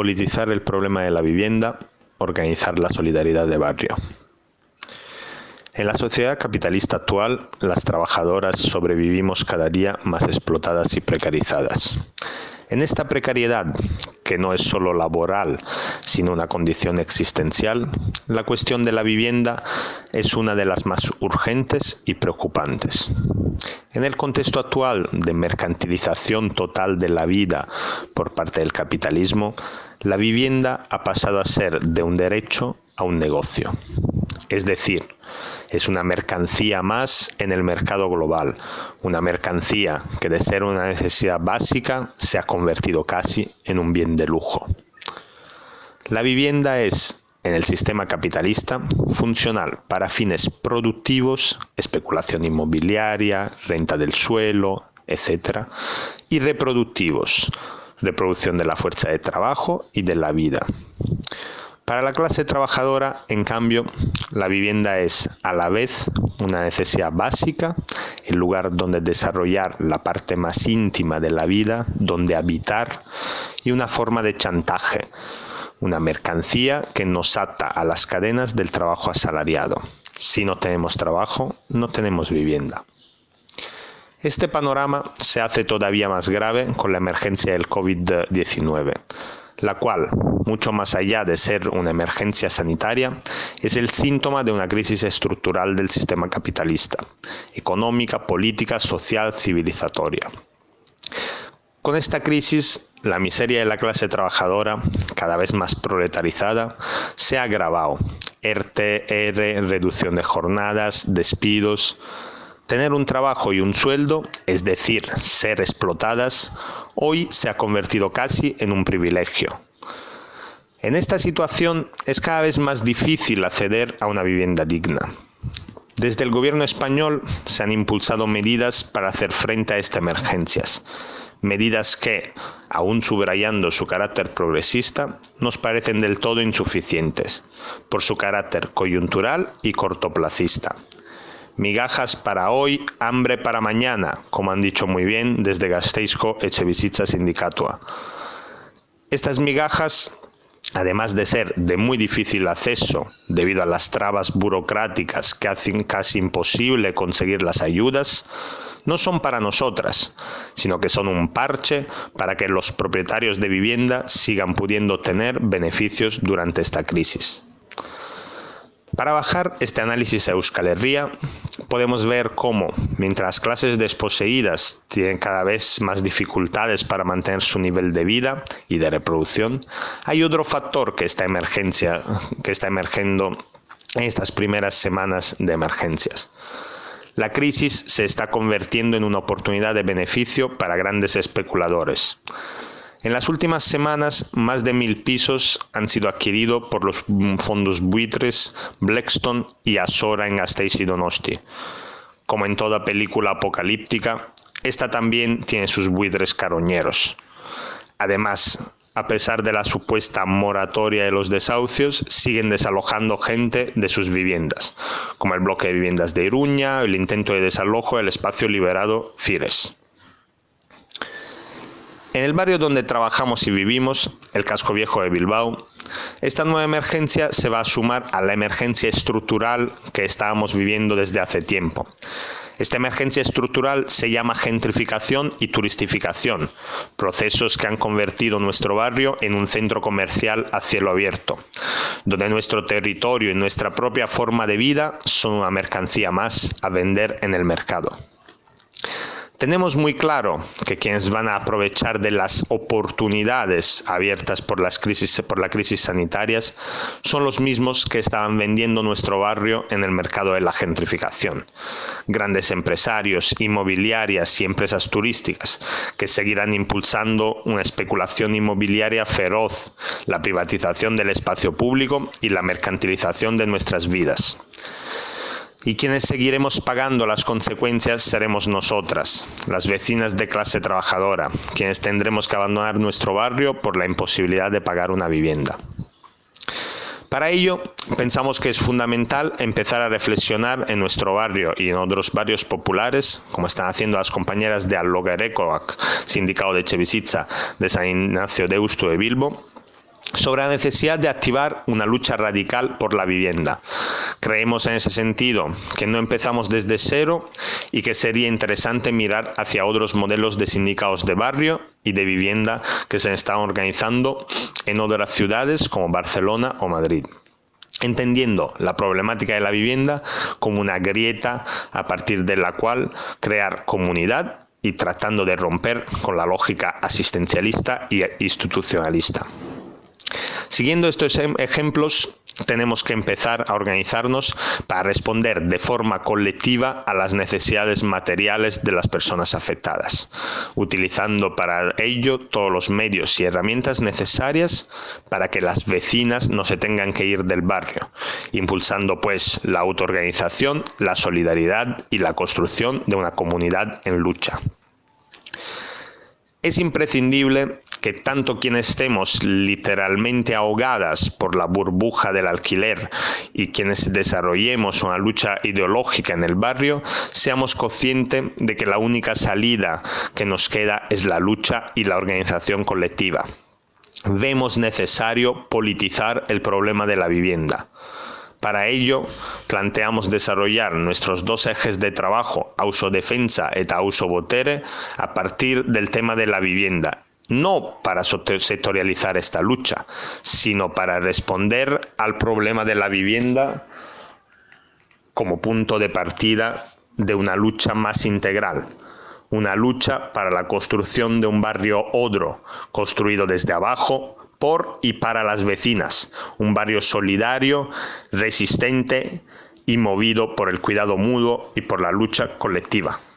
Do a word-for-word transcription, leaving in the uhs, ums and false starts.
despolitizar el problema de la vivienda, organizar la solidaridad de barrio. En la sociedad capitalista actual, las trabajadoras sobrevivimos cada día más explotadas y precarizadas. En esta precariedad, que no es solo laboral, sino una condición existencial, la cuestión de la vivienda es una de las más urgentes y preocupantes. En el contexto actual de mercantilización total de la vida por parte del capitalismo, la vivienda ha pasado a ser de un derecho a un negocio. Es decir, es una mercancía más en el mercado global, una mercancía que de ser una necesidad básica se ha convertido casi en un bien de lujo. La vivienda es, en el sistema capitalista, funcional para fines productivos, especulación inmobiliaria, renta del suelo, etcétera, y reproductivos, reproducción de la fuerza de trabajo y de la vida. Para la clase trabajadora, en cambio, la vivienda es a la vez una necesidad básica, el lugar donde desarrollar la parte más íntima de la vida, donde habitar, y una forma de chantaje, una mercancía que nos ata a las cadenas del trabajo asalariado. Si no tenemos trabajo, no tenemos vivienda. Este panorama se hace todavía más grave con la emergencia del COVID diecinueve. La cual, mucho más allá de ser una emergencia sanitaria, es el síntoma de una crisis estructural del sistema capitalista, económica, política, social, civilizatoria. Con esta crisis, la miseria de la clase trabajadora, cada vez más proletarizada, se ha agravado. ERTE, ERE, reducción de jornadas, despidos. Tener un trabajo y un sueldo, es decir, ser explotadas, hoy se ha convertido casi en un privilegio. En esta situación es cada vez más difícil acceder a una vivienda digna. Desde el gobierno español se han impulsado medidas para hacer frente a estas emergencias. Medidas que, aún subrayando su carácter progresista, nos parecen del todo insuficientes, por su carácter coyuntural y cortoplacista. Migajas para hoy, hambre para mañana, como han dicho muy bien desde Gasteizko Etxebizitza Sindikatua. Estas migajas, además de ser de muy difícil acceso debido a las trabas burocráticas que hacen casi imposible conseguir las ayudas, no son para nosotras, sino que son un parche para que los propietarios de vivienda sigan pudiendo tener beneficios durante esta crisis. Para bajar este análisis a Euskal Herria, podemos ver cómo, mientras las clases desposeídas tienen cada vez más dificultades para mantener su nivel de vida y de reproducción, hay otro factor que está, emergencia, que está emergiendo en estas primeras semanas de emergencias. La crisis se está convirtiendo en una oportunidad de beneficio para grandes especuladores. En las últimas semanas, más de mil pisos han sido adquiridos por los fondos buitres Blackstone y Azora en Gasteiz y Donosti. Como en toda película apocalíptica, esta también tiene sus buitres caroñeros. Además, a pesar de la supuesta moratoria de los desahucios, siguen desalojando gente de sus viviendas, como el bloque de viviendas de Iruña, el intento de desalojo del espacio liberado Fires. En el barrio donde trabajamos y vivimos, el Casco Viejo de Bilbao, esta nueva emergencia se va a sumar a la emergencia estructural que estábamos viviendo desde hace tiempo. Esta emergencia estructural se llama gentrificación y turistificación, procesos que han convertido nuestro barrio en un centro comercial a cielo abierto, donde nuestro territorio y nuestra propia forma de vida son una mercancía más a vender en el mercado. Tenemos muy claro que quienes van a aprovechar de las oportunidades abiertas por las crisis, por la crisis sanitarias son los mismos que estaban vendiendo nuestro barrio en el mercado de la gentrificación. Grandes empresarios, inmobiliarias y empresas turísticas que seguirán impulsando una especulación inmobiliaria feroz, la privatización del espacio público y la mercantilización de nuestras vidas. Y quienes seguiremos pagando las consecuencias seremos nosotras, las vecinas de clase trabajadora, quienes tendremos que abandonar nuestro barrio por la imposibilidad de pagar una vivienda. Para ello, pensamos que es fundamental empezar a reflexionar en nuestro barrio y en otros barrios populares, como están haciendo las compañeras de Allogerekoak, Sindicato de Etxebizitza de San Ignacio de Deusto de Bilbo, sobre la necesidad de activar una lucha radical por la vivienda. Creemos en ese sentido que no empezamos desde cero y que sería interesante mirar hacia otros modelos de sindicatos de barrio y de vivienda que se están organizando en otras ciudades como Barcelona o Madrid, entendiendo la problemática de la vivienda como una grieta a partir de la cual crear comunidad y tratando de romper con la lógica asistencialista y institucionalista. Siguiendo estos ejemplos, tenemos que empezar a organizarnos para responder de forma colectiva a las necesidades materiales de las personas afectadas, utilizando para ello todos los medios y herramientas necesarias para que las vecinas no se tengan que ir del barrio, impulsando pues la autoorganización, la solidaridad y la construcción de una comunidad en lucha. Es imprescindible que tanto quienes estemos literalmente ahogadas por la burbuja del alquiler y quienes desarrollemos una lucha ideológica en el barrio, seamos conscientes de que la única salida que nos queda es la lucha y la organización colectiva. Vemos necesario politizar el problema de la vivienda. Para ello, planteamos desarrollar nuestros dos ejes de trabajo, autodefensa eta autobotere, a partir del tema de la vivienda, no para sectorializar esta lucha, sino para responder al problema de la vivienda como punto de partida de una lucha más integral. Una lucha para la construcción de un barrio odro, construido desde abajo, por y para las vecinas, un barrio solidario, resistente y movido por el cuidado mutuo y por la lucha colectiva.